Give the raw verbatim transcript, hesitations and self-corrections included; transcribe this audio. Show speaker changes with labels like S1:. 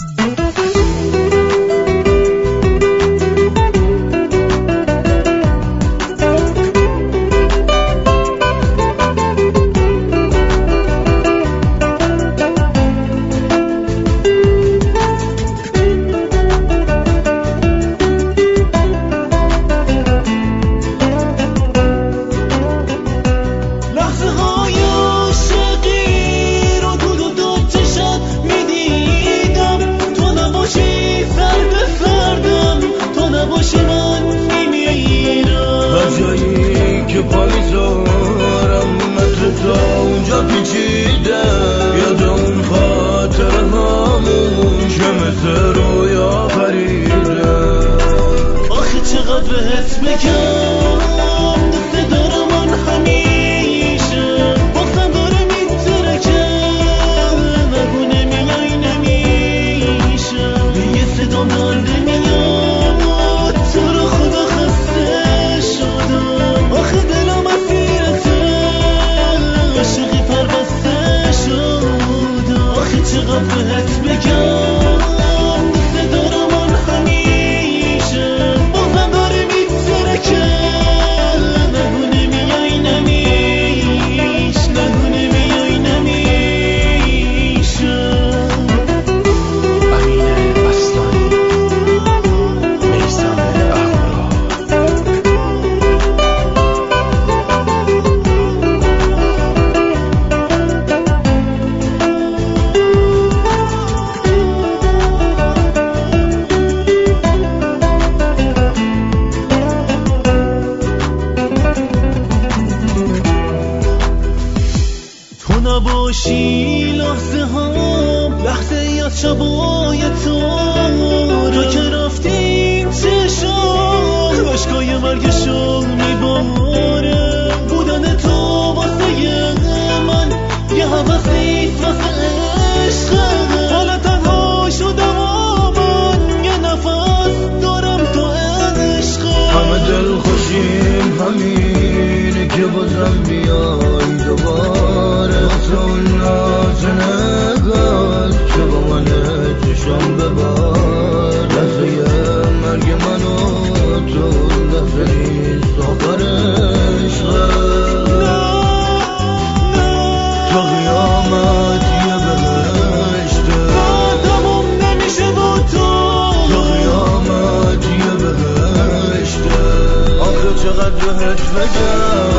S1: نباشی لحظه هم لحظه ای از شبای تو تو که رفتیم چشم عشقای مرگشو میباره بودن تو واسه من یه حوث نیست واسه عشقه حالا تنها شدم و من یه نفس دارم تو عشقه
S2: همه دل خوشیم همینه که بازم بیای دوباره اون ناز نگاه که با من چشم ببار لحظه مرگ من و تو لحظه نیست آخر عشقه تا قیامت یه بهشته
S1: تموم نمیشه با تو
S2: تا قیامت یه بهشته آخه چقدر بهت بگم